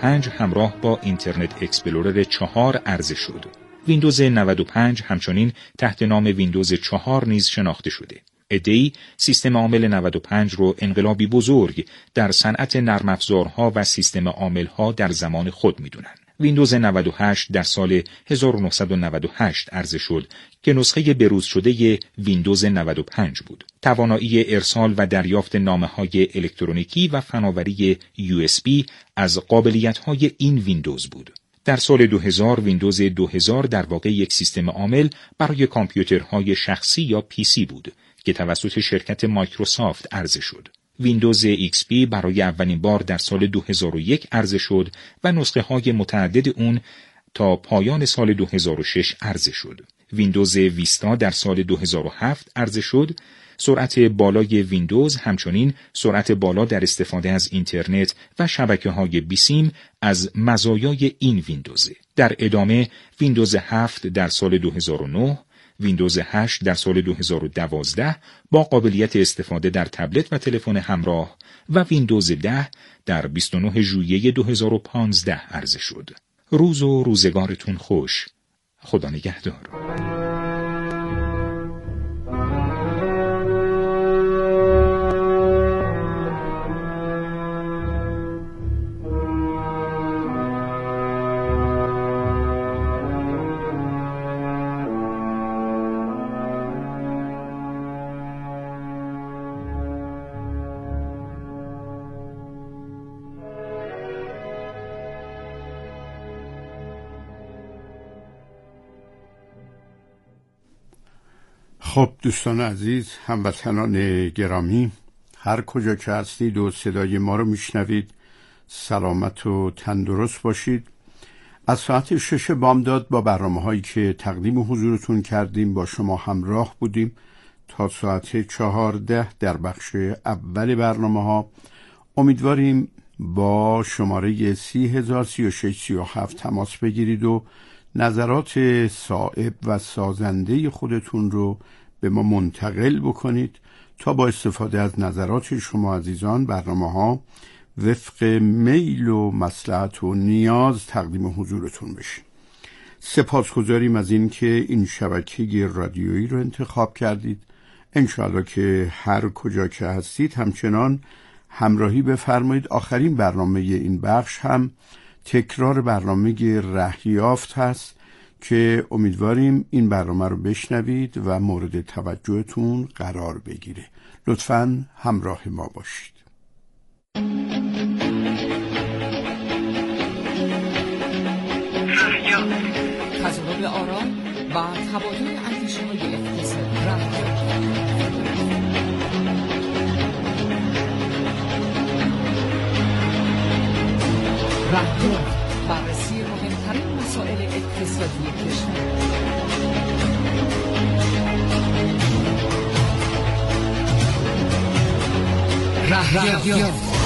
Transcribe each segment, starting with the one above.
95 همراه با اینترنت اکسپلورر 4 عرضه شد. ویندوز 95 همچنین تحت نام ویندوز 4 نیز شناخته شده. عده‌ای سیستم عامل 95 رو انقلابی بزرگ در صنعت نرم افزارها و سیستم عاملها در زمان خود می‌دونن. ویندوز 98 در سال 1998 عرضه شد که نسخه بروز شده ویندوز 95 بود. توانایی ارسال و دریافت نامه‌های الکترونیکی و فناوری USB از قابلیت‌های این ویندوز بود. در سال 2000 ویندوز 2000 در واقع یک سیستم عامل برای کامپیوترهای شخصی یا PC بود که توسط شرکت مایکروسافت عرضه شد. ویندوز XP برای اولین بار در سال 2001 عرضه شد و نسخه‌های متعدد اون تا پایان سال 2006 عرضه شد. ویندوز ویستا در سال 2007 عرضه شد. سرعت بالای ویندوز همچنین سرعت بالا در استفاده از اینترنت و شبکه‌های بیسیم از مزایای این ویندوزه. در ادامه ویندوز 7 در سال 2009، ویندوز 8 در سال 2012 با قابلیت استفاده در تبلت و تلفن همراه و ویندوز 10 در 29 ژوئیه 2015 عرضه شد. روز و روزگارتون خوش. خدا نگهدار. خب دوستان عزیز، هموطنان گرامی، هر کجا که هستید و صدای ما رو میشنوید، سلامت و تندرست باشید. از ساعت 6 بامداد با برنامه‌هایی که تقدیم حضورتون کردیم با شما همراه بودیم تا ساعت 14 در بخش اول برنامه‌ها. امیدواریم با شماره 303637 تماس بگیرید و نظرات صائب و سازنده خودتون رو به ما منتقل بکنید تا با استفاده از نظرات شما عزیزان برنامه‌ها وفق میل و مصلحت و نیاز تقدیم حضورتون بشه. سپاسگزاریم از این که این شبکه رادیویی رو انتخاب کردید. انشاءالله که هر کجا که هستید همچنان همراهی بفرمایید. آخرین برنامه این بخش هم تکرار برنامه رهیافت هست که امیدواریم این برنامه رو بشنوید و مورد توجهتون قرار بگیره. لطفاً همراه ما باشید. تجربه آرام و تبادل اندیشه‌های اقتصادی رهیافت بررسی مهمترین مسائل اقتصادی کشور. رهیافت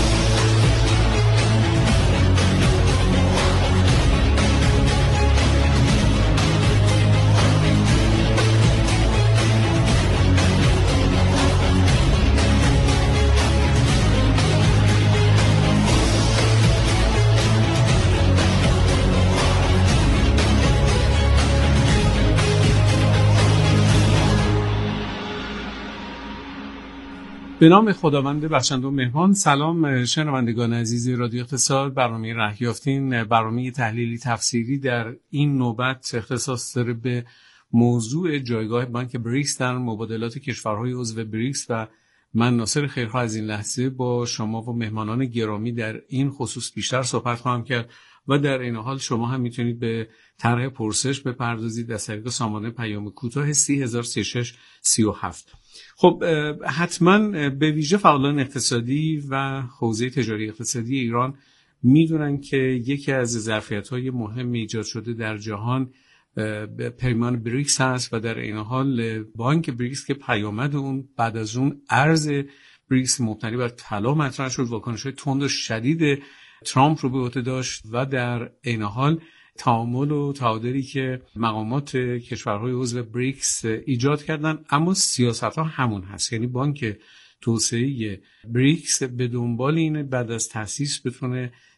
به نام خداوند بخشنده و مهربان. سلام شنوندگان عزیز رادیو اقتصاد. برنامه رهیافتین، برنامه تحلیلی تفسیری در این نوبت اختصاص داره به موضوع جایگاه بانک بریکس در مبادلات کشورهای عضو بریکس و من ناصر خیرخواه از این لحظه با شما و مهمانان گرامی در این خصوص بیشتر صحبت خواهم کرد و در این حال شما هم میتونید به طرح پرسش بپردازید از طریق سامانه پیام کوتاه 303637. خب حتما به ویژه فعالان اقتصادی و حوزه تجاری اقتصادی ایران میدونن که یکی از ظرفیت‌های مهم ایجاد شده در جهان پیمان بریکس هست و در این حال بانک بریکس که پیامد اون بعد از اون ارز بریکس مبتنی بر طلا مطرح شد، واکنش‌های تند و شدید ترامپ رو به عهده داشت و در این حال تعامل و تعادلی که مقامات کشورهای عضو بریکس ایجاد کردن، اما سیاست‌ها همون هست. یعنی بانک توسعه بریکس به دنبال اینه بعد از تأسیس بتونه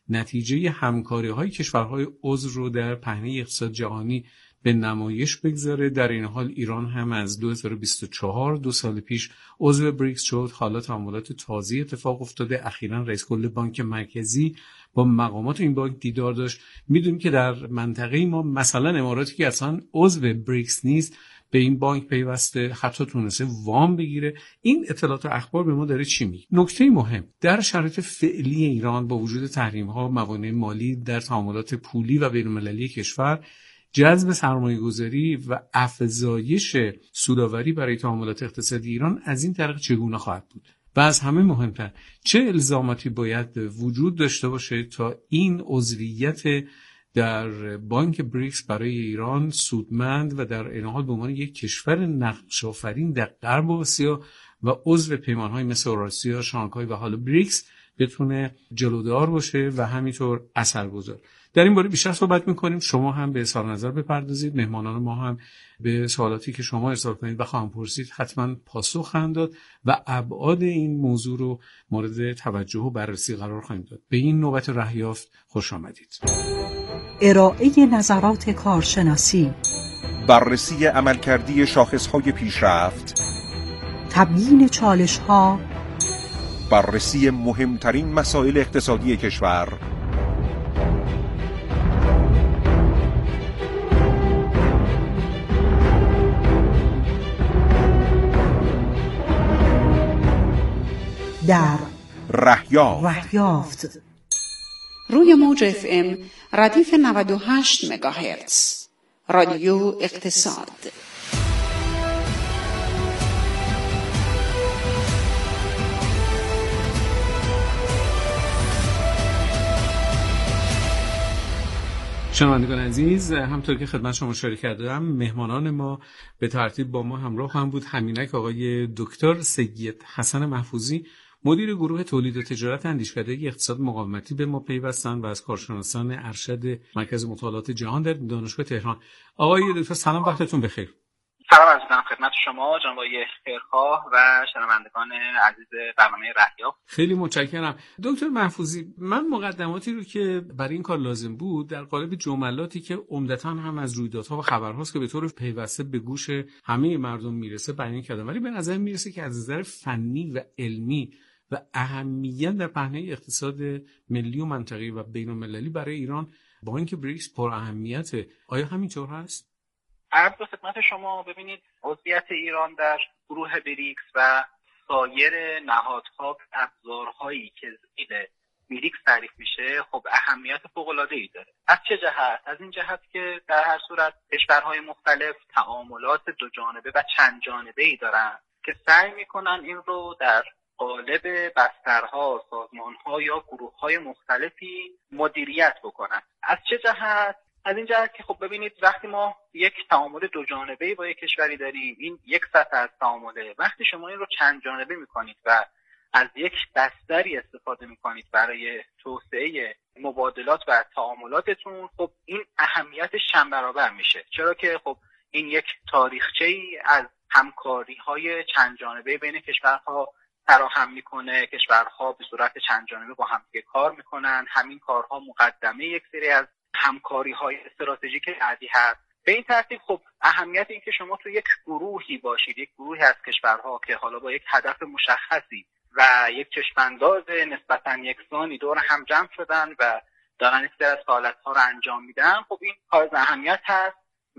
نتیجه همکاری‌های کشورهای عضو رو در پهنه اقتصاد جهانی به نمایش بگذاره. در این حال ایران هم از 2024 2 سال پیش عضو بریکس شد. حالا تعاملات تازه اتفاق افتاده. اخیراً رئیس کل بانک مرکزی با مقامات این بانک دیدار داشت. میدونیم که در منطقه ما مثلا اماراتی که اصلا عضو بریکس نیست به این بانک پیوسته، حتی تونسته وام بگیره. این اطلاعات و اخبار به ما داره چی میگه؟ نکته مهم در شرایط فعلی ایران با وجود تحریم‌ها، موانع مالی در تعاملات پولی و بین‌المللی کشور، جذب سرمایه‌گذاری و افزایش سودآوری برای تعاملات اقتصادی ایران از این طریق چگونه خواهد بود؟ و از همه مهمتر چه الزاماتی باید وجود داشته باشه تا این عضویت در بانک بریکس برای ایران سودمند و در این حال به عنوان یک کشور نقش‌آفرین در غرب آسیا و عضو پیمان‌های مثل اوراسیا، شانگهای و حالا بریکس بتونه جلودار باشه و همینطور اثرگذار. در این باره بیشتر صحبت می‌کنیم. شما هم به اظهار نظر بپردازید، مهمانان ما هم به سوالاتی که شما ارسال کنید و خواهم پرسید حتما پاسخ خواهند داد و ابعاد این موضوع رو مورد توجه و بررسی قرار خواهیم داد. به این نوبت رهیافت خوش آمدید. ارائه نظرات کارشناسی، بررسی عملکردی شاخص‌های پیشرفت، تبیین چالش‌ها، بررسی مهمترین مسائل اقتصادی کشور، در رهیافت روی موج FM ردیف 98 مگاهرتز رادیو اقتصاد. شنوندگان عزیز، همطور که خدمت شما اشاره کردم، مهمانان ما به ترتیب با ما همراه هم بود. همینک آقای دکتر سید حسن محفوظی، مدیر گروه تولید و تجارت اندیشکده اقتصاد مقاومتی به ما پیوستن و از کارشناسان ارشد مرکز مطالعات جهان در دانشگاه تهران. آقای دکتر سلام، وقتتون بخیر. سلام عرض می‌کنم خدمت شما جناب آقای خیرخواه و شنوندگان عزیز برنامه رهیافت. خیلی متشکرم. دکتر محفوظی، من مقدماتی رو که برای این کار لازم بود در قالب جملاتی که عمدتاً هم از رویدادها و خبرهاست که به طور پیوسته به گوش همه مردم میرسه بیان کردم، ولی به نظر میرسه که از نظر فنی و علمی و اهمیت در پهنه اقتصاد ملی و منطقه‌ای و بین‌المللی برای ایران بانک بریکس پر اهمیته. آیا همینطور هست؟ عرض به خدمت شما، ببینید عضویت ایران در گروه بریکس و سایر نهادها و ابزارهایی که زیر بریکس تعریف میشه خب اهمیت فوق‌العاده‌ای داره. از چه جهت؟ از این جهت که در هر صورت کشورهای مختلف تعاملات دو جانبه و چند جانبه‌ای دارن که سعی میکنن این رو در قالب بسترها، سازمانها یا گروه‌های مختلفی مدیریت بکنن. از چه جهت؟ از این جهت که خب ببینید وقتی ما یک تعامل دو جانبه‌ای با یک کشوری داریم، این یک سطح از تعامله. وقتی شما این رو چند جانبه می‌کنید و از یک بستری استفاده می‌کنید برای توسعه مبادلات و تعاملاتتون، خب این اهمیتش چند برابر میشه. چرا که خب این یک تاریخچه‌ای از همکاری‌های چند جانبه بین کشورها فراهم می‌کنه. کشورها به صورت چند جانبه با هم کار می‌کنن. همین کارها مقدمه یک سری از همکاری‌های استراتژیک بعدی هست. به این ترتیب خب اهمیت این که شما تو یک گروهی باشید، یک گروهی از کشورها که حالا با یک هدف مشخصی و یک چشم‌انداز نسبتاً یکسانی دور هم جمع شدن و دارن یک سری از فعالیت‌ها رو انجام میدن، خب این حائز اهمیت هست.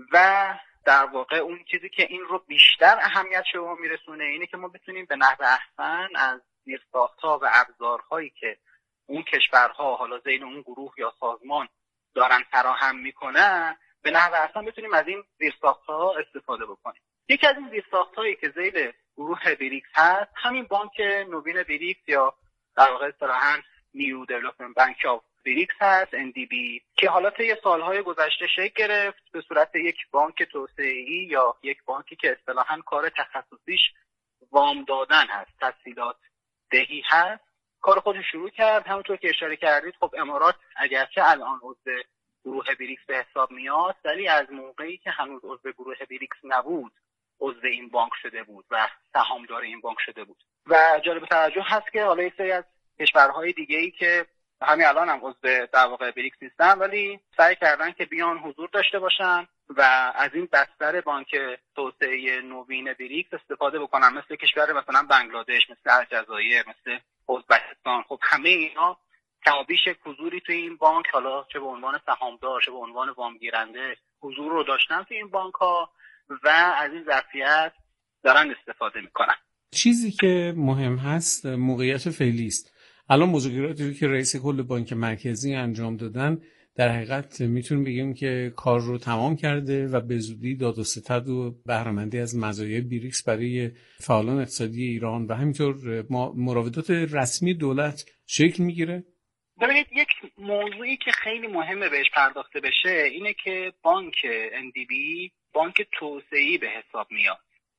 و در واقع اون چیزی که این رو بیشتر اهمیت شما میرسونه اینه که ما بتونیم به نحو احسن از زیرساخت‌ها و ابزارهایی که اون کشورها حالا ذیل اون گروه یا سازمان دارن فراهم میکنن به نحو احسن بتونیم از این زیرساخت‌ها استفاده بکنیم. یکی از این زیرساخت‌هایی که ذیل گروه بریکس هست همین بانک نوین بریکس یا در واقع اصطلاحاً نیو دیولپمنت بانک آف بریکس هست، NDB، که حالا طی سالهای گذشته شکل گرفت به صورت یک بانک توسعه‌ای یا یک بانکی که اصطلاحاً کار تخصصیش وام دادن هست، تسهیلات دهی هست. کار خودش شروع کرد. همونطور که اشاره کردید خب امارات اگرچه الان عضو گروه بریکس به حساب میاد، ولی از موقعی که هنوز عضو گروه بریکس نبود عضو این بانک شده بود و سهامدار این بانک شده بود. و جالب توجه هست که حالا یک سری از کشورهای دیگه‌ای که همین الان هم عضو در واقع بریکس نیستن، ولی سعی کردن که بیان حضور داشته باشن و از این بستر بانک توسعه نوین بریکس استفاده بکنن، مثل کشور مثلا بنگلادش، مثل الجزایر، مثل ازبکستان. خب همه اینا کمابیش حضوری توی این بانک، حالا چه به عنوان سهامدار چه به عنوان وام گیرنده، حضور رو داشتن توی این بانک ها و از این ظرفیت دارن استفاده میکنن. چیزی که مهم هست موقعیت فعلی است. الان مذاکراتی که رئیس کل بانک مرکزی انجام دادن در حقیقت میتونیم بگیم که کار رو تمام کرده و به زودی داد و ستد و بهره‌مندی از مزایای بریکس برای فعالان اقتصادی ایران و همینطور مراودات رسمی دولت شکل میگیره. ببینید، یک موضوعی که خیلی مهمه بهش پرداخته بشه اینه که بانک NDB بانک توسعه‌ای به حساب میاد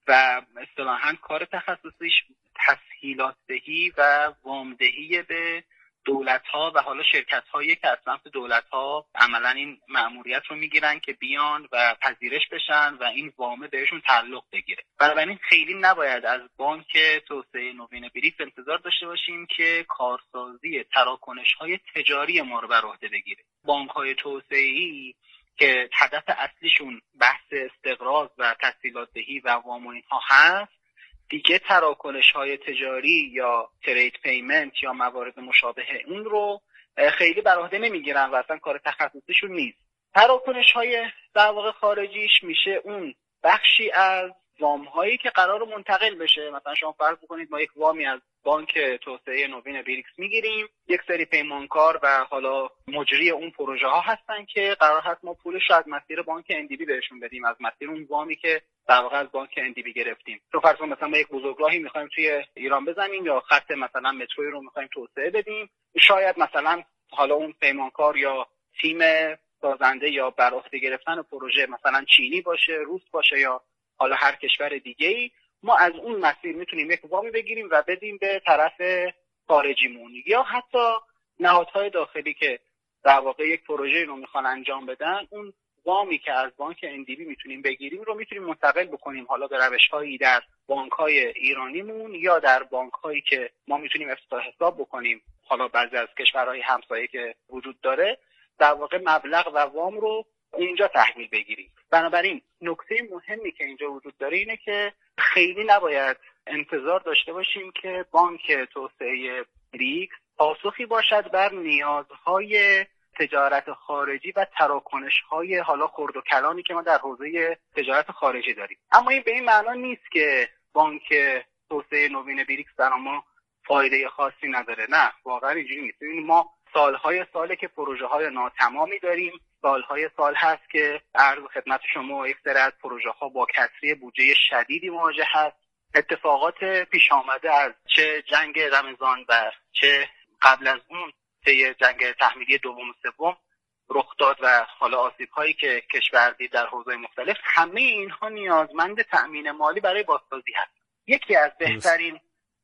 و اصطلاحاً کار تخصصیش تسهیلات دهی و وامدهی به دولت‌ها و حالا شرکت‌هایی که از سمت دولت‌ها عملاً این مأموریت رو میگیرن که بیان و پذیرش بشن و این وامه بهشون تعلق بگیره. بنابراین خیلی نباید از بانک توسعه نوین بریکس انتظار داشته باشیم که کارسازی تراکنش‌های تجاری ما رو بر عهده بگیره. بانک‌های توسعه‌ای که هدف اصلیشون بحث استقراض و تسهیلات دهی و وام و اینها هست، دیگه تراکنش‌های تجاری یا ترید پیمنت یا موارد مشابه اون رو خیلی بر عهده نمیگیرن و اصلا کار تخصصیشون نیست. تراکنش‌های در واقع خارجیش میشه اون بخشی از وام‌هایی که قرار منتقل بشه. مثلا شما فرض بکنید ما یک وامی از بانک توسعه نوین بریکس میگیریم، یک سری پیمانکار و حالا مجری اون پروژه ها هستن که قرار هست ما پولش رو از مسیر بانک NDB بهشون بدیم، از مسیر اون وامی که در واقع از بانک NDB گرفتیم. تو فرض کن مثلا ما یک بزرگراهی می‌خوایم توی ایران بزنیم یا خط مثلا متروی رو می‌خوایم توسعه بدیم، شاید مثلا حالا اون پیمانکار یا تیم سازنده یا بر عهده گرفتن پروژه مثلا چینی باشه، روس باشه یا حالا هر کشور دیگه‌ای، ما از اون مسیر میتونیم یک وامی بگیریم و بدیم به طرف خارجیمون، یا حتی نهادهای داخلی که در واقع یک پروژه رو میخوان انجام بدن، اون وامی که از بانک NDB میتونیم بگیریم رو میتونیم منتقل بکنیم حالا به روش‌هایی در بانک‌های ایرانیمون یا در بانک‌هایی که ما میتونیم افتتاح حساب بکنیم، حالا بعضی از کشورهای همسایه که وجود داره، در واقع مبلغ و وام رو اینجا تحویل بگیریم. بنابراین نکته مهمی که اینجا وجود داره اینه که خیلی نباید انتظار داشته باشیم که بانک توسعه بریکس پاسخی باشد بر نیازهای تجارت خارجی و تراکنش‌های حالا خرد و کلانی که ما در حوزه تجارت خارجی داریم. اما این به این معنا نیست که بانک توسعه نوین بریکس در ما فایده خاصی نداره. نه، واقعا اینجوری نیست. ما ساله که پروژه‌های ناتمامی داریم، سالهای سال هست که عرض خدمت شما یک سری از پروژه‌ها با کسری بودجه شدیدی مواجه هست. اتفاقات پیش آمده از چه جنگ رمضان و چه قبل از اون طی جنگ تحمیلی دوم و سوم رخ داد و حالا آسیب‌هایی که کشور دید در حوزه‌های مختلف، همه اینها نیازمند تأمین مالی برای بازسازی هست. یکی از بهترین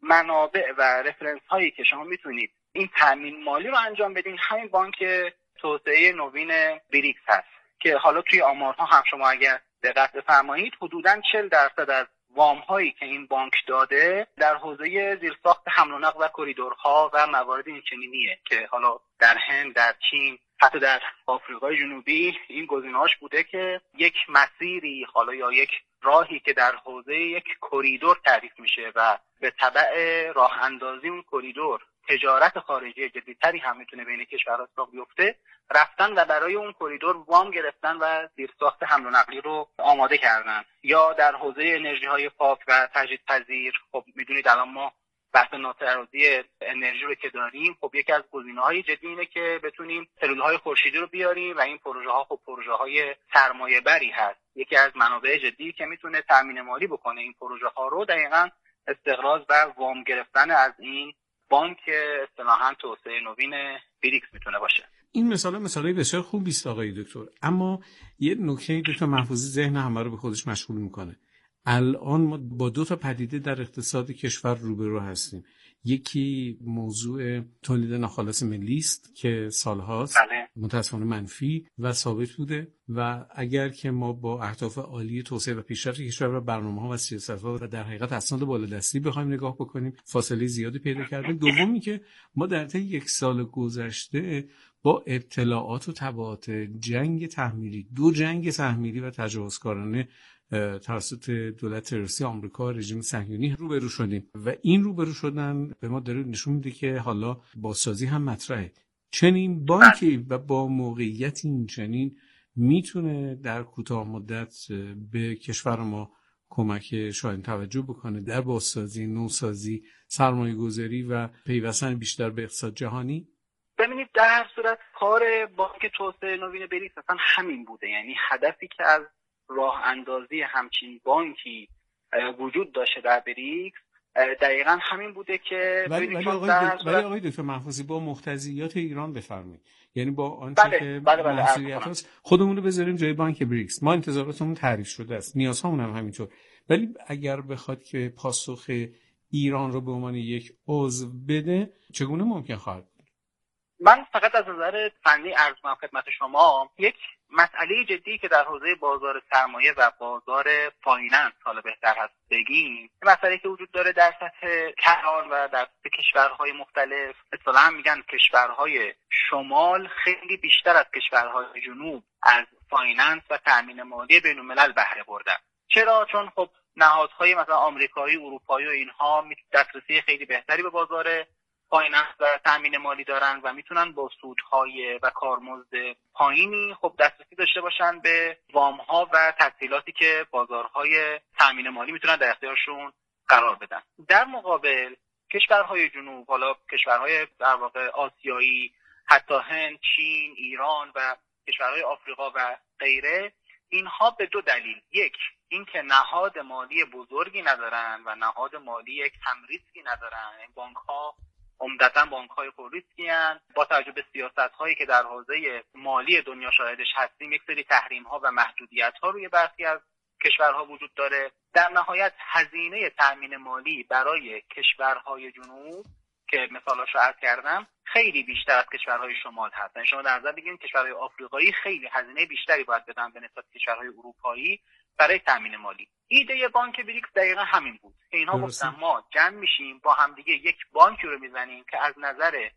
منابع و رفرنس هایی که شما میتونید این تأمین مالی رو انجام بدین همین بانک توسعه نوین بریکس هست که حالا توی آمارها هم شما اگر دقت بفرمایید حدوداً 40% از وام هایی که این بانک داده در حوزه زیرساخت حمل و نقل و کریدورها و موارد این چنینیه که حالا در هند، در چین، حتی در آفریقای جنوبی این گزینه‌هاش بوده که یک مسیری حالا یا یک راهی که در حوزه یک کریدور تعریف میشه و به تبع راه اندازی اون کریدور تجارت خارجی جدیدتری هم میتونه بین کشورها اتفاق بیفته، رفتن و برای اون کریدور وام گرفتن و زیرساخت حمل و نقلی رو آماده کردن. یا در حوزه انرژی های پاک و تجدیدپذیر، خب میدونید الان ما بحث ناترازی انرژی رو که داریم، خب یکی از گزینه‌های جدی اینه که بتونیم سلول‌های خورشیدی رو بیاریم و این پروژه‌ها خب پروژه‌های سرمایه‌بری هست. یکی از منابع جدی که میتونه تامین مالی بکنه این پروژه‌ها رو دقیقاً استقراض و وام گرفتن از این بانک اصطلاحاً توسعه نوین بریکس میتونه باشه. این مثالای بسیار خوبی است آقای دکتر، اما یه نکته دکتر محفوظی ذهن همه رو به خودش مشغول میکنه. الان ما با دو تا پدیده در اقتصاد کشور روبرو هستیم. یکی موضوع تولید ناخالص ملی است که سالهاست متأسفانه منفی و ثابت بوده و اگر که ما با اهداف عالی توسعه و پیشرفت کشور و برنامه‌ها و سیاست‌ها و در حقیقت اسناد بالادستی بخوایم نگاه بکنیم فاصله زیادی پیدا کرده. دومی که ما در طی 1 سال گذشته با اطلاعات و تبعات جنگ تحمیلی، 2 جنگ تحمیلی و تجاوزکارانه توسط دولت تروریستی آمریکا رژیم صهیونی روبرو شدیم و این روبرو شدن به ما داره نشون میده که حالا بازسازی هم مطرحه. چنین بانکی و با موقعیت این چنین میتونه در کوتاه مدت به کشور ما کمک شاید توجه بکنه در بازسازی، نوسازی، سرمایه گذاری و پیوستن بیشتر به اقتصاد جهانی. ببینید در هر صورت کار بانک توسعه نوین بریکس اصلا همین بوده، یعنی هدفی که از راه اندازی همچین بانکی وجود داشته در بریکس دقیقاً همین بوده که ولی آقای دکتر محفوظی با مقتضیات ایران بفرمایید، یعنی با آنچه که مسئولیت هست خودمون رو بذاریم جای بانک بریکس. ما انتظاراتمون تعریف شده است، نیازهامون هم همینطور، ولی اگر بخواد که پاسخ ایران رو به عنوان یک عضو بده چگونه ممکن خواهد؟ من فقط از نظر فنی عرض کنم خدمت شما یک مسئله جدی که در حوزه بازار سرمایه و بازار فایننس حالا بهتر هست بگیم، مسئله که وجود داره در سطح کلان و در سطح کشورهای مختلف، اصطلاحاً میگن کشورهای شمال خیلی بیشتر از کشورهای جنوب از فایننس و تأمین مالی بین‌الملل بهره بردن. چرا؟ چون خب نهادهای مثلا آمریکایی، اروپایی و اینها دسترسی خیلی بهتری به بازار فایننس و تامین مالی دارن و میتونن با سودهای و کارمزد پایینی خب دسترسی داشته باشن به وامها و تسهیلاتی که بازارهای تامین مالی میتونن در اختیارشون قرار بدن. در مقابل کشورهای جنوب، حالا کشورهای در واقع آسیایی، حتی هند، چین، ایران و کشورهای آفریقا و غیره، اینها به 2 دلیل، یک اینکه نهاد مالی بزرگی ندارن و نهاد مالی کم ریسکی ندارن، این بانک‌ها عمدتاً بانک‌های پرریسکی هستند. با توجه به سیاست‌هایی که در حوزه مالی دنیا شاهدش هستیم، یک سری تحریم‌ها و محدودیت‌ها روی برخی از کشورها وجود داره. در نهایت هزینه تأمین مالی برای کشورهای جنوب که مثالش رو عرض کردم خیلی بیشتر از کشورهای شمال هست. یعنی شما در نظر بگیرید کشورهای آفریقایی خیلی هزینه بیشتری باید بدن به نسبت کشورهای اروپایی برای تامین مالی. ایده بانک بریکس دقیقا همین بود. اینها گفتن ما جمع میشیم با همدیگه یک بانکی رو میزنیم که از نظر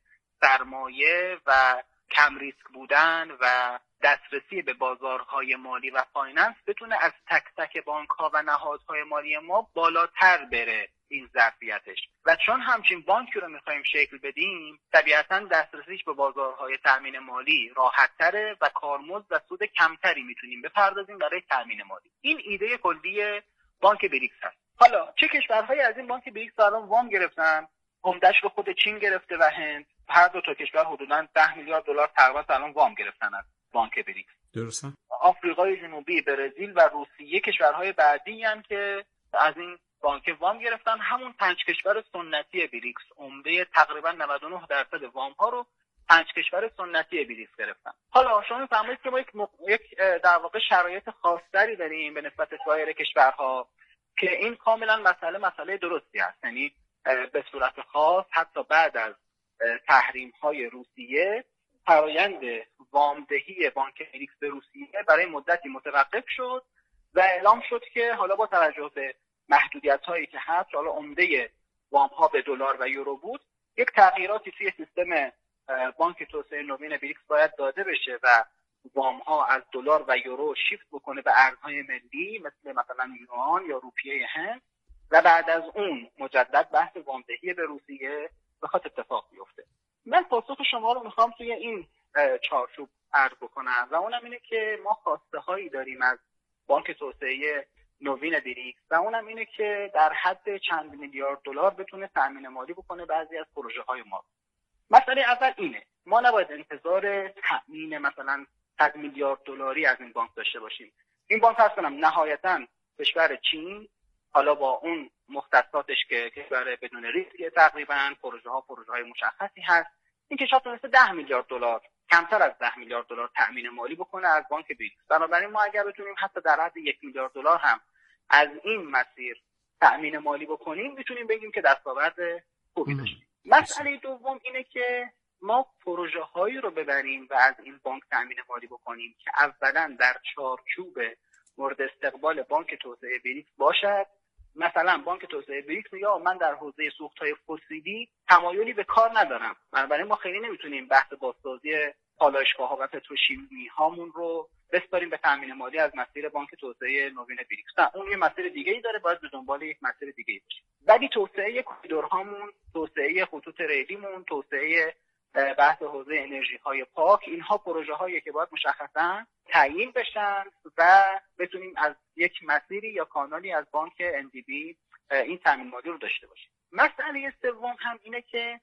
سرمایه و کم ریسک بودن و دسترسی به بازارهای مالی و فایننس بتونه از تک تک بانک‌ها و نهادهای مالی ما بالاتر بره این ظرفیتش. و چون همچین بانکی رو می‌خوایم شکل بدیم، طبیعتاً دسترسیش به بازارهای تامین مالی راحت‌تره و کارمزد و سود کمتری میتونیم بپردازیم برای تامین مالی. این ایده کلی بانک بریکس هست. حالا چه کشورهایی از این بانک بریکس الان وام گرفتن؟ عمده‌اش رو خود چین گرفته و هند. هر دو تا کشور حدوداً 10 میلیارد دلار تقریبا الان وام گرفتن از بانک بریکس. درسته. آفریقای جنوبی، برزیل و روسیه کشورهای بعدی هستند که از این بانک وام گرفتن. همون 5 کشور سنتی بریکس عمده تقریبا 99% وام ها رو 5 کشور سنتی بریکس گرفتن. حالا شما می‌فرمایید که ما یک در واقع شرایط خاص‌تری داریم به نسبت سایر کشورها که این کاملا مسئله درستی است. یعنی به صورت خاص حتی بعد از تحریم‌های روسیه فرآیند وامدهی بانک بریکس به روسیه برای مدتی متوقف شد و اعلام شد که حالا با توجه به محدودیت‌هایی که هست، حالا عمده وام‌ها به دلار و یورو بود، یک تغییراتی توی سیستم بانک توسعه نوین بریکس باید داده بشه و وام‌ها از دلار و یورو شیفت بکنه به ارزهای ملی مثلا یوان یا روپیه هند و بعد از اون مجدد بحث وامدهی به روسیه بخواد اتفاق بیفته. من پاسخ شما رو میخوام توی این چارچوب عرض بکنم و اونم اینه که ما خواسته هایی داریم از بانک توسعه نوین بریکس و اونم اینه که در حد چند میلیارد دلار بتونه تامین مالی بکنه بعضی از پروژه های ما. مسئله اول اینه ما نباید انتظار تامین مثلا 100 میلیارد دلاری از این بانک داشته باشیم. این بانک اصلا نهایتاً کشور چین، حالا با اون مختصاتش که کشور بدون ریسک تقریبا پروژه های مشخصی هست، این کشور تونسته 10 میلیارد دلار کمتر از 10 میلیارد دلار تأمین مالی بکنه از بانک بریکس. بنابراین ما اگر بتونیم حتی در حد 1 میلیارد دلار هم از این مسیر تأمین مالی بکنیم میتونیم بگیم که دستاورد خوبی داشتیم. مسئله دوم اینه که ما پروژه هایی رو ببریم و از این بانک تامین مالی بکنیم که اولا در چارچوب مورد استقبال بانک توسعه بریکس باشد. مثلا بانک توسعه بریکس میگه من در حوزه سوخت‌های فسیلی تمایلی به کار ندارم، بنابراین ما خیلی نمیتونیم بحث بازسازی پالایشگاه‌ها و پتروشیمی هامون رو بسپاریم به تامین مالی از مسیر بانک توسعه نوین بریکس. نه، اون یه مسیر دیگه‌ای داره، باید به دنبال یک مسیر دیگه‌ای باشیم. ولی توسعه کریدورهامون، توسعه خطوط ریلیمون، توسعه بحث حوزه انرژی‌های پاک، اینها پروژه‌هایی که باید مشخصاً تعیین بشن و بتونیم از یک مسیری یا کانالی از بانک NDB این تامین مالی رو داشته باشیم. مسئله سوم هم اینه که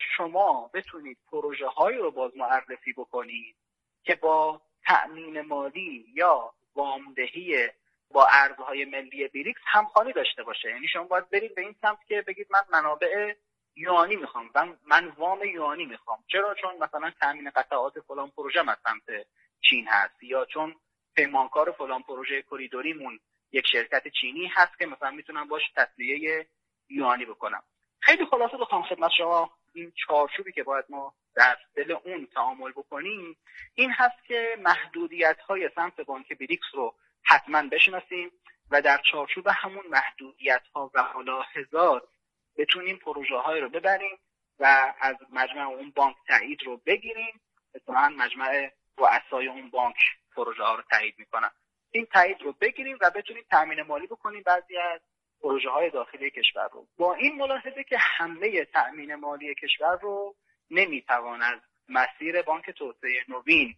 شما بتونید پروژه‌هایی رو باز معرفی بکنید که با تأمین مالی یا وامدهی با ارزهای ملی بریکس همخوانی داشته باشه. یعنی شما باید برید به این سمت که بگید من منابع یوانی میخوام، من وام یوانی میخوام. چرا؟ چون مثلا تامین قطعات فلان پروژه از سمت چین هست، یا چون پیمانکار فلان پروژه کریدوریمون یک شرکت چینی هست که مثلا میتونم باش تسویه یوانی بکنم. خیلی خلاصه بخوام خدمت شما این چارچوبی که باید ما در دل اون تعامل بکنیم این هست که محدودیت‌های سمت بانک بریکس رو حتما بشناسیم و در چارچوب همون محدودیت‌ها و ملاحظات بتونیم پروژه‌های رو ببریم و از مجمع اون بانک تایید رو بگیریم. مثلا مجمع رؤسای اون بانک پروژه‌ها رو تایید میکنن. این تایید رو بگیریم و بتونیم تامین مالی بکنیم بعضی از پروژه‌های داخلی کشور رو. با این ملاحظه که حمله تامین مالی کشور رو نمیتوان از مسیر بانک توسعه نوین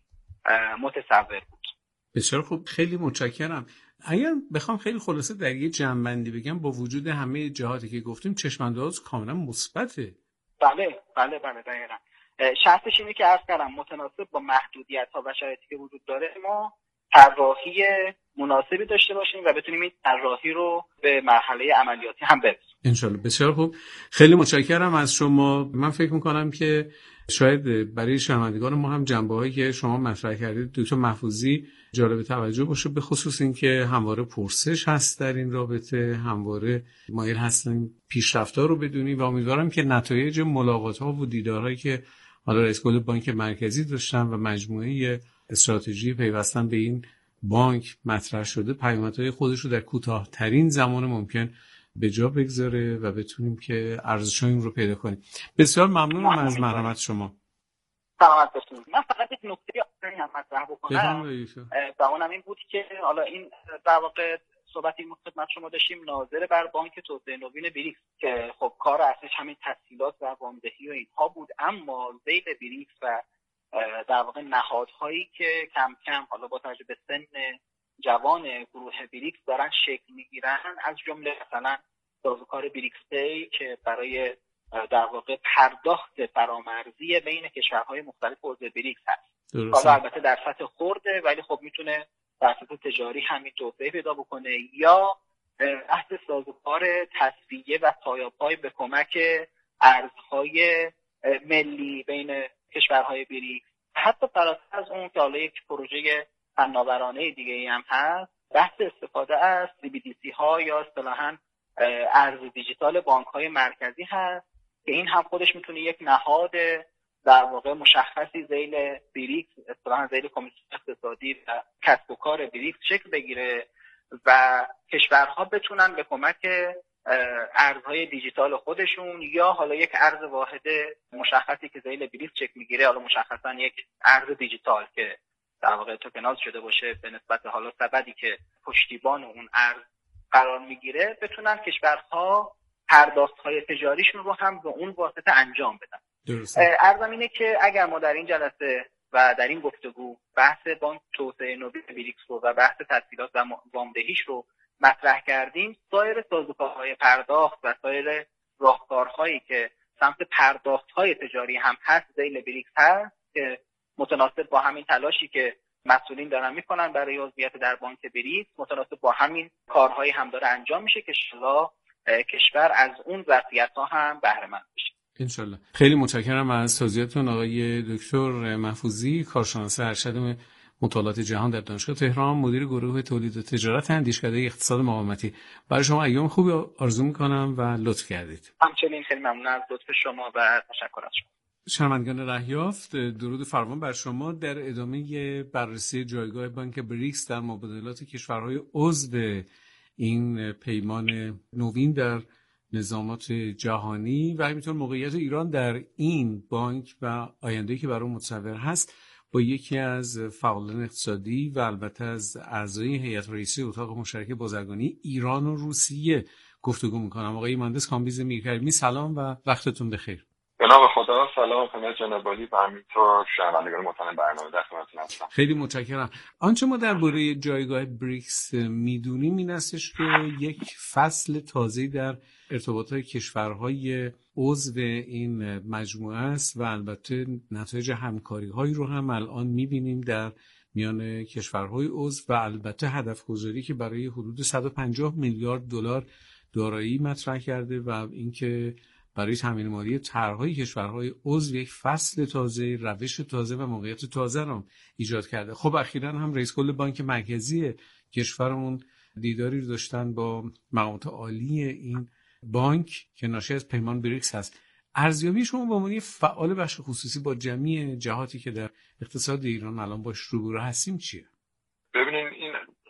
متصور بود. بسیار خوب، خیلی متشکرم. اگر بخوام خیلی خلاصه در یه جمع‌بندی بگم، با وجود همه جهاتی که گفتیم چشم‌انداز کاملا مثبته. بله دقیقاً. شرطش اینه که عرض کردم متناسب با محدودیت‌ها و شرایطی که وجود داره ما طراحی مناسبی داشته باشیم و بتونیم این طراحی رو به مرحله عملیاتی هم برسونیم. انشالله. بسیار خوب، خیلی متشکرم از شما. من فکر می‌کنم که شاید برای شنوندگان ما هم جنبه‌هایی که شما مطرح کردید دکتر محفوظی جالب توجه باشه، به خصوص این که همواره پرسش هست در این رابطه، همواره مایل هستیم پیشرفت‌ها رو بدونیم و امیدوارم که نتایج ملاقات‌ها و دیدارهایی که حالا رئیس کل بانک مرکزی داشتن و مجموعه استراتژی پیوستن به این بانک مطرح شده پیامدهای خودش رو در کوتاه‌ترین زمان ممکن به جا بگذاره و بتونیم که ارزش این رو پیدا کنیم. بسیار ممنونم از مرحمت شما. سلامت باشید. من فقط یک نکته آخری هم مطرح بکنم و اونم این بود که حالا این در واقع صحبتی که خدمت شما داشتیم ناظر بر بانک توسعه نوین بریکس که خب کار اصلیش همین تسهیلات و وامدهی و اینها بود، اما ذیل بریکس و در واقع نهادهایی که کم کم حالا با توجه به سن جوان گروه بریکس دارن شکل میگیرن، از جمله مثلا سازوکار بریکس پی که برای در واقع پرداخت فرامرزی بین کشورهای مختلف عضو بریکس هست. حالا البته در سطح خرده ولی خب میتونه در سطح تجاری همین توسعه پیدا بکنه، یا بحث سازوکار تسویه و پایاپای به کمک ارزهای ملی بین کشورهای بریکس. حتی فراتر از اون که حالا یک پروژه فناورانه دیگه هم هست، بحث استفاده از CBDC ها یا اصطلاحاً ارز دیجیتال بانک های مرکزی هست که این هم خودش میتونه یک نهاد در واقع مشخصی ذیل بریکس، اصطلاحاً ذیل کمیسیون اقتصادی و کسب و کار بریکس شکل بگیره و کشورها بتونن به کمک ارزهای دیجیتال خودشون یا حالا یک ارز واحد مشخصی که ذیل بریکس شکل میگیره، حالا مشخصاً یک ارز دیجیتال که در واقع توکنایز شده باشه به نسبت حالا سبدی که پشتیبان اون ارز قرار میگیره، بتونن کشورها پرداخت‌های تجاریشون رو هم به اون واسطه انجام بدن. عرضم اینه که اگر ما در این جلسه و در این گفتگو بحث بانک توسعه نوین بریکس رو و بحث تسهیلات و وامدهیش رو مطرح کردیم، سایر سازوکارهای پرداخت و سایر راهکارهایی که سمت پرداخت‌های تجاری هم هست ذیل بریکس هست که متناسب با همین تلاشی که مسئولین دارن میکنن برای عضویت در بانک بریکس، متناسب با همین کارهایی هم داره انجام میشه که انشالله کشور از اون ظرفیت‌ها هم بهره مند بشه. انشالله. خیلی متشکرم از توضیحاتتون آقای دکتر محفوظی، کارشناس ارشد مطالعات جهان در دانشگاه تهران، مدیر گروه تولید و تجارت اندیشکده اقتصاد مقاومتی. برای شما ایام خوبی آرزو میکنم و لطف کردید. همچنین خیلی ممنون از لطف شما و تشکر از شما. شنوندگان رهیافت، درود فراوان بر شما. در ادامه بررسی جایگاه بانک بریکس در مبادلات کشورهای عضو این پیمان نوین در نظامات جهانی و همینطور موقعیت ایران در این بانک و آینده‌ای که برای متصور هست، با یکی از فعالان اقتصادی و البته از اعضای هیئت رئیسه اتاق مشترک بازرگانی ایران و روسیه گفتگو میکنم. آقای مهندس کامبیز میرکریمی، سلام و وقتتون بخیر. به نام خدا، سلام خدمت جناب عالی و همینطور شنوندگان محترم برنامه در خدمتتون هستم. خیلی متشکرم. آنچه ما درباره جایگاه بریکس میدونیم این استش که یک فصل تازه‌ای در ارتباطات کشورهای عضو این مجموعه است و البته نتایج همکاری‌هایی رو هم الان می‌بینیم در میان کشورهای عضو و البته هدف‌گذاری که برای حدود 150 میلیارد دلار دارایی مطرح کرده و اینکه برای تامین مالی طرح‌های کشورهای عضو یک فصل تازه، روش تازه و موقعیت تازه را ایجاد کرده. خب اخیراً هم رئیس کل بانک مرکزی کشورمون دیداری رو داشتن با مقامات عالی این بانک که ناشی از پیمان بریکس هست. ارزیابی شما به عنوان فعال بخش خصوصی با جمعی جهاتی که در اقتصاد ایران الان باش روبرو هستیم چیه؟ ببینین، این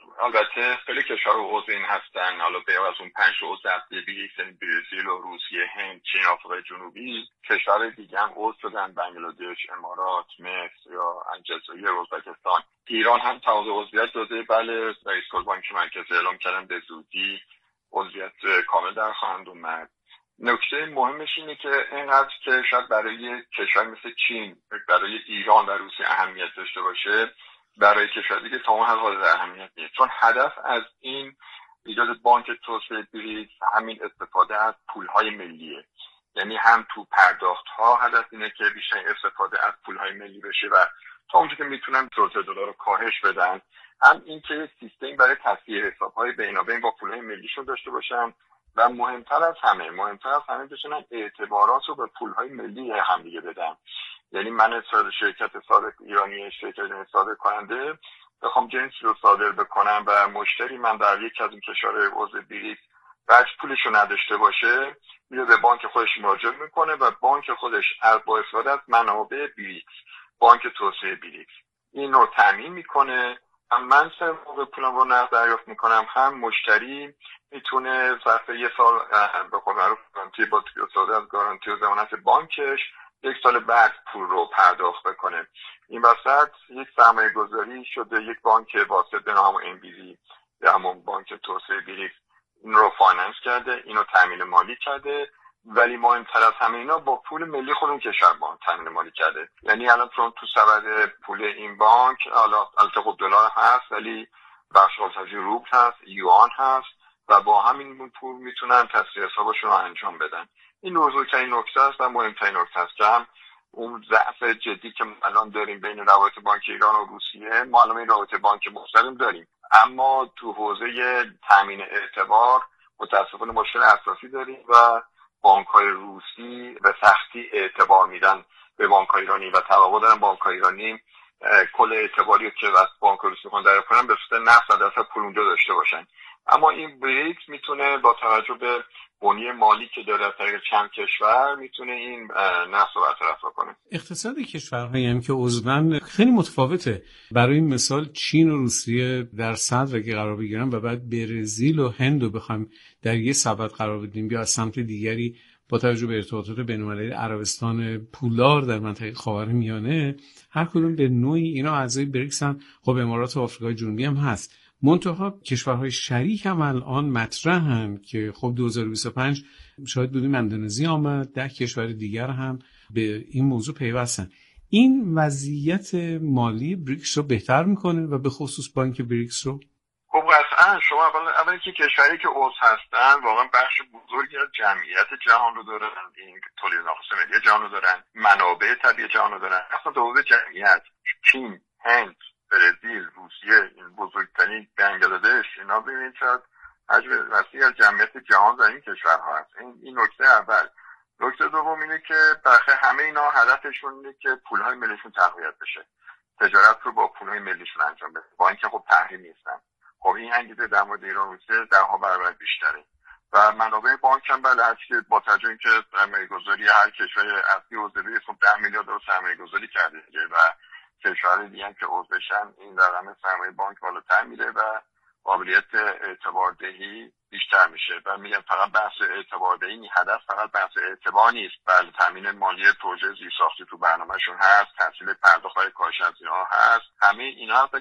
البته خیلی کشور عضو این هستن، حالا به از اون 5 عضو اصلی بریکس، یعنی برزیل و روسیه، هند، چین، آفریقای جنوبی، کشورهای دیگه هم عضو شدن، بنگلادش، امارات، مصر یا الجزایر، ازبکستان. ایران هم تقاضای عضویت داده. بله، رئیس کل بانک مرکزی اعلام کردن به زودی عضویت کامل در خواهند اومد. نکته مهمش اینه که اینقدر که شاید برای کشور مثل چین، برای ایران و روسیه اهمیت داشته باشه، برای کشور دیگه تمام حال اهمیت نیست، چون هدف از این ایجاد بانک توسعه بریکس همین استفاده از پولهای ملیه. یعنی هم تو پرداخت‌ها هدف اینه که بیشتر استفاده از پولهای ملی بشه و تا اونجا که میتونن صورت دلار رو کاهش بدن، هم این که سیستم برای تصفیه حساب‌های بینابین با پولهای ملیشون داشته باشن و مهمتر از همه بتونن اعتبارات رو به پولهای ملی هم دیگه بدن. یعنی من شرکت صادر ایرانی، شرکت صادر کننده بخوام جنسی رو صادر بکنم و مشتری من در یک از این کشورهای عضو بریکس بعد پولشو نداشته باشه، میره به بانک خودش مراجعه میکنه و بانک خودش با استفاده از منابع بریکس، بانک توسعه بریکس، این رو تامین میکنه. هم من سر موقع پولم رو نقد دریافت میکنم، هم مشتری میتونه ظرف یه سال به قول معروف گارانتی با استفاده از گارانتی و ضمانت بانکش 1 سال بعد پول رو پرداخت بکنه. این وسط یک سرمایه گذاری شده، یک بانک واسط به نام MBZ یا همون بانک توسعه بریکس این رو فایننس کرده، اینو تامین مالی کرده، ولی مهمتر از همه اینا با پول ملی خودمون کشور بانک تامین مالی کرده. یعنی الان تو سبد پول این بانک البته خب دلار هست، ولی بخش خالصی روبل هست، یوان هست و با همین پول میتونن تصفیه حسابشون رو انجام بدن. این بزرگترین نکته است و مهمترین نکته است که هم اون ضعف جدی که الان داریم بین روابط بانک ایران و روسیه، ما الان این روابط بانک مستقیم داریم، اما تو حوزه تامین اعتبار متاسفانه مشکل اساسی داریم و بانک‌های روسی به سختی اعتبار میدن به بانک‌های ایرانی و توقع دارن بانک‌های ایرانی کل اعتباری که از بانک روسی میخوان دریافت کنن به صورت نقد از پول اونجا داشته باشن. اما این بریکس میتونه با توجه به بنیه مالی که داره از طریق چند کشور میتونه این نقص رو برطرف کنه. اقتصاد کشورهایی هم که عضوان خیلی متفاوته. برای مثال چین و روسیه در صدر که قرار بگیرن و بعد برزیل و هند رو بخوایم در یه سبد قرار بدیم، یا از سمت دیگری با توجه به ارتباطات بین‌المللی عربستان پولار در منطقه خاورمیانه، هر کدوم به نوعی اینا اعضای بریکس هم. خب امارات و آفریقای جنوبی هم هست. منتها کشورهای شریک هم الان مطرحن که خب 2025 شاید بودیم اندونزی آمد، 10 کشور دیگر هم به این موضوع پیوستن. این وضعیت مالی بریکس رو بهتر میکنه و به خصوص بانک بریکس رو؟ خب قطعا شما اولا که کشوری که عضو هستن واقعا بخش بزرگی از جمعیت جهان رو دارن، این تولید ناقص ملی جهان رو دارن، منابع طبیعی جهان رو دارن. اصلا تو جمعیت چین، هند، برزیل، روسیه، این بزرگترین بنگلادش، اینا ببینید شاید حجم وسیعی از جمعیت جهان در این کشورها هست. این نکته اول. نکته دوم اینه که برخلاف همه اینا هدفشون اینه که پولهای ملیشون تقویت بشه، تجارت رو با پولهای ملیشون انجام بده، با اینکه خب تحریم نیستن. خب این انگیزه در مورد ایران و روسیه 10 برابر بیشتره و منابع بانک هم بله هست که با توجه اینکه سرمایه‌گذاری هر کشور اصلی عضو خب 10 میلیارد دلار سرمایه‌گذاری کرده و کشور دیگه هم که عضو بشن این رقم سرمایه بانک بالاتر میره و قابلیت اعتباردهی بیشتر میشه. و میگم فقط بحث اعتباردهی هدف فقط بحث اعتبار نیست، بله تامین مالی پروژه زیرساختی تو برنامهشون هست، تسهیل پرداخت‌های کارشناسی‌ها هست، همه اینا هست.